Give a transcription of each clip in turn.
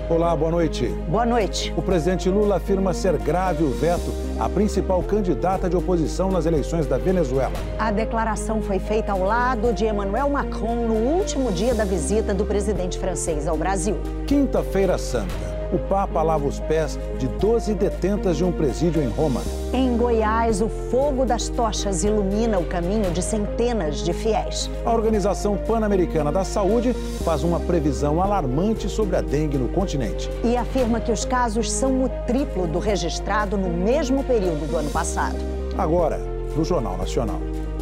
Olá, boa noite. Boa noite. O presidente Lula afirma ser grave o veto à principal candidata de oposição nas eleições da Venezuela. A declaração foi feita ao lado de Emmanuel Macron no último dia da visita do presidente francês ao Brasil. Quinta-feira Santa. O Papa lava os pés de 12 detentas de um presídio em Roma. Em Goiás, o fogo das tochas ilumina o caminho de centenas de fiéis. A Organização Pan-Americana da Saúde faz uma previsão alarmante sobre a dengue no continente. E afirma que os casos são o triplo do registrado no mesmo período do ano passado. Agora, no Jornal Nacional.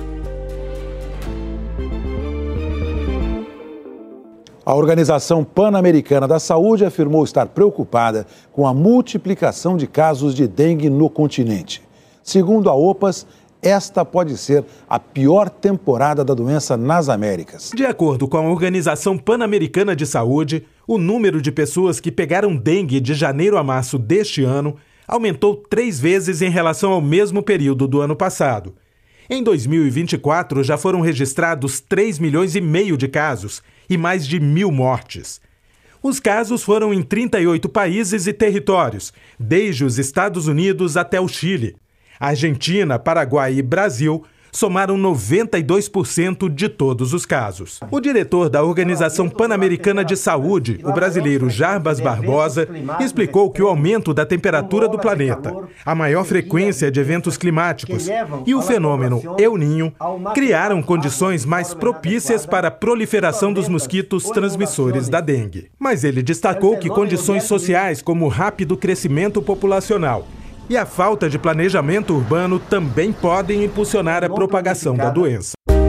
A Organização Pan-Americana da Saúde afirmou estar preocupada com a multiplicação de casos de dengue no continente. Segundo a OPAS, esta pode ser a pior temporada da doença nas Américas. De acordo com a Organização Pan-Americana de Saúde, o número de pessoas que pegaram dengue de janeiro a março deste ano aumentou 3 vezes em relação ao mesmo período do ano passado. Em 2024, já foram registrados 3,5 milhões de casos e mais de 1.000 mortes. Os casos foram em 38 países e territórios, desde os Estados Unidos até o Chile. A Argentina, Paraguai e Brasil somaram 92% de todos os casos. O diretor da Organização Pan-Americana de Saúde, o brasileiro Jarbas Barbosa, explicou que o aumento da temperatura do planeta, a maior frequência de eventos climáticos e o fenômeno El Niño criaram condições mais propícias para a proliferação dos mosquitos transmissores da dengue. Mas ele destacou que condições sociais como o rápido crescimento populacional e a falta de planejamento urbano também podem impulsionar a propagação da doença.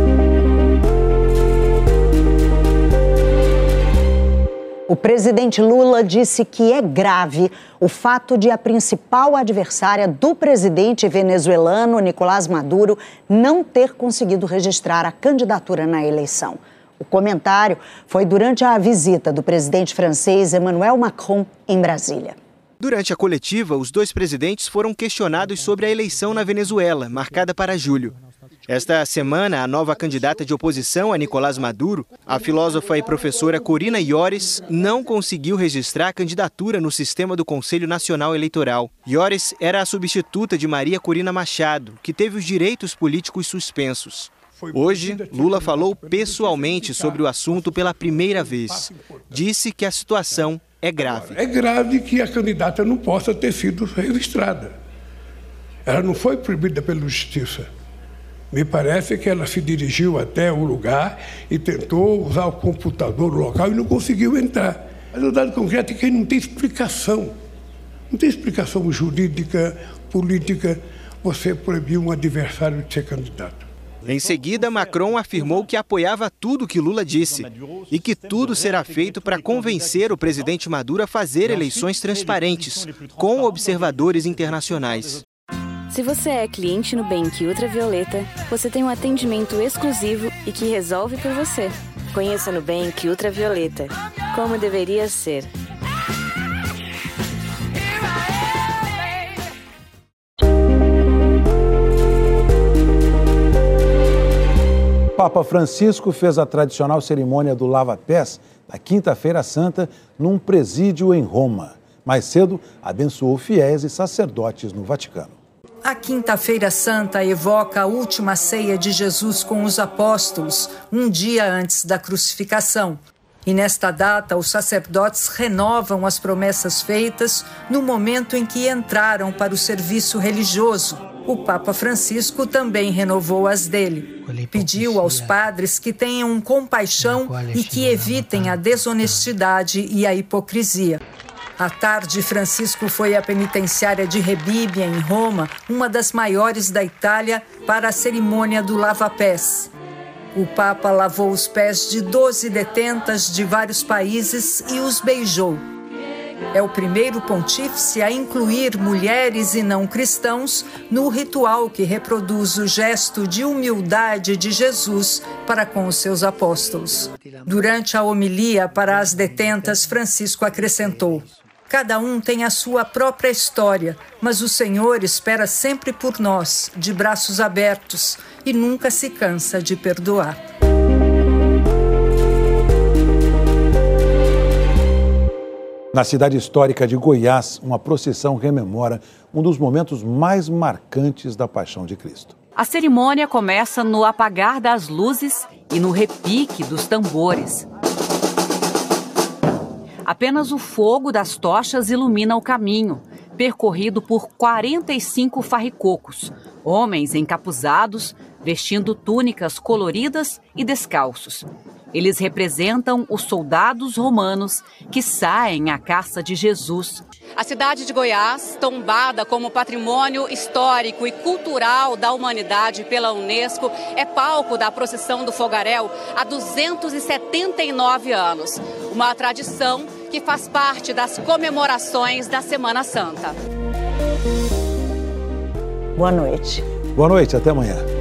O presidente Lula disse que é grave o fato de a principal adversária do presidente venezuelano, Nicolás Maduro, não ter conseguido registrar a candidatura na eleição. O comentário foi durante a visita do presidente francês Emmanuel Macron em Brasília. Durante a coletiva, os dois presidentes foram questionados sobre a eleição na Venezuela, marcada para julho. Esta semana, a nova candidata de oposição a Nicolás Maduro, a filósofa e professora Corina Lloris, não conseguiu registrar a candidatura no sistema do Conselho Nacional Eleitoral. Lloris era a substituta de Maria Corina Machado, que teve os direitos políticos suspensos. Hoje, Lula falou pessoalmente sobre o assunto pela primeira vez. Disse que a situação é grave. É grave que a candidata não possa ter sido registrada. Ela não foi proibida pela justiça. Me parece que ela se dirigiu até o lugar e tentou usar o computador local e não conseguiu entrar. Mas o dado concreto é que não tem explicação. Não tem explicação jurídica, política, você proibir um adversário de ser candidato. Em seguida, Macron afirmou que apoiava tudo que Lula disse e que tudo será feito para convencer o presidente Maduro a fazer eleições transparentes, com observadores internacionais. Se você é cliente Nubank Ultravioleta, você tem um atendimento exclusivo e que resolve por você. Conheça Nubank Ultravioleta, como deveria ser. Papa Francisco fez a tradicional cerimônia do lava-pés na Quinta-feira Santa num presídio em Roma. Mais cedo, abençoou fiéis e sacerdotes no Vaticano. A Quinta-feira Santa evoca a última ceia de Jesus com os apóstolos, um dia antes da crucificação. E nesta data, os sacerdotes renovam as promessas feitas no momento em que entraram para o serviço religioso. O Papa Francisco também renovou as dele. Pediu aos padres que tenham compaixão e que evitem a desonestidade e a hipocrisia. À tarde, Francisco foi à penitenciária de Rebibbia, em Roma, uma das maiores da Itália, para a cerimônia do lava-pés. O Papa lavou os pés de 12 detentas de vários países e os beijou. É o primeiro pontífice a incluir mulheres e não cristãos no ritual que reproduz o gesto de humildade de Jesus para com os seus apóstolos. Durante a homilia para as detentas, Francisco acrescentou: cada um tem a sua própria história, mas o Senhor espera sempre por nós, de braços abertos, e nunca se cansa de perdoar. Na cidade histórica de Goiás, uma procissão rememora um dos momentos mais marcantes da Paixão de Cristo. A cerimônia começa no apagar das luzes e no repique dos tambores. Apenas o fogo das tochas ilumina o caminho, percorrido por 45 farricocos, homens encapuzados, vestindo túnicas coloridas e descalços. Eles representam os soldados romanos que saem à caça de Jesus. A cidade de Goiás, tombada como patrimônio histórico e cultural da humanidade pela Unesco, é palco da procissão do fogaréu há 279 anos. Uma tradição que faz parte das comemorações da Semana Santa. Boa noite. Boa noite, até amanhã.